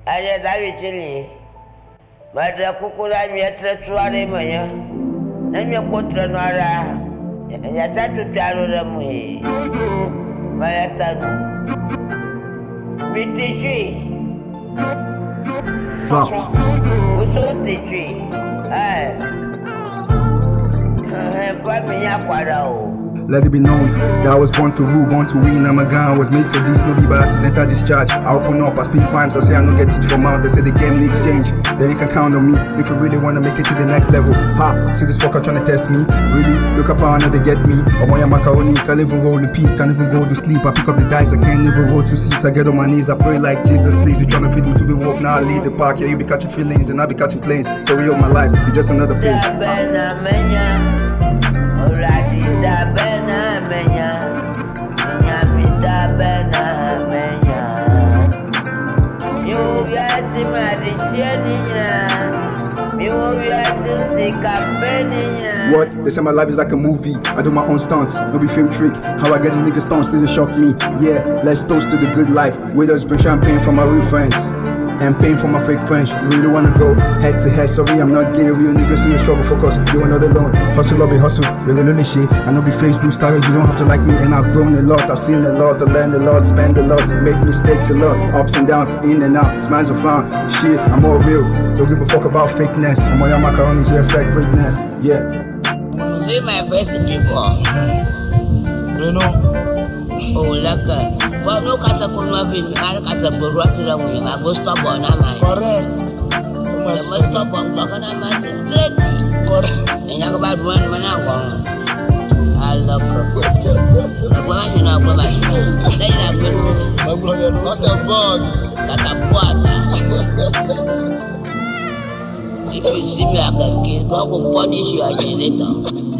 Aye, David Chili. But the Kukula Mietra Tuarimaya. And your Potranara. And your tattoo taro them way. My tattoo. Mitichi. Who's on the tree? Aye. Let it be known that I was born to rule, born to win. I'm a guy, I was made for this, no be by accidental discharge. I open up, I speak crimes, I say I don't get it from out. They say the game needs change, then you can count on me if you really wanna make it to the next level. Ha, see this fucker trying to test me. Really, look up how they get me. I want your macaroni, can't even roll in peace, can't even go to sleep. I pick up the dice, I can't even roll to cease. I get on my knees, I pray like Jesus, please. You trying to feed me to be woke, now I lead the park. Yeah, you be catching feelings and I be catching planes. Story of my life, it's just another page. What? They say my life is like a movie. I do my own stunts, no be film trick. How I get these niggas stunts still shock me. Yeah, let's toast to the good life. Widows bring champagne for my real friends and pain for my fake friends. You really wanna go head to head? Sorry, I'm not gay. Real niggas in the struggle, focus. You are not alone. Hustle, lobby, hustle. Regularly shit. I know be Facebook stars. You don't have to like me, and I've grown a lot. I've seen a lot. I learned a lot. Spend a lot. Make mistakes a lot. Ups and downs, in and out. Smiles are found. Shit, I'm more real. Don't give a fuck about fakeness. I'm on your macaronis. You expect greatness. Yeah. See my best people. You know. Oh, laka. Well, no kata kunwa bin. I kata burwatira when I go stop on a man. Correct. You must stop on talking a man straight. Correct. And you about one when I want. I love her. Like when you know, when I say that when What a bug. That's a water. If you see me like a kid, God will punish you again later.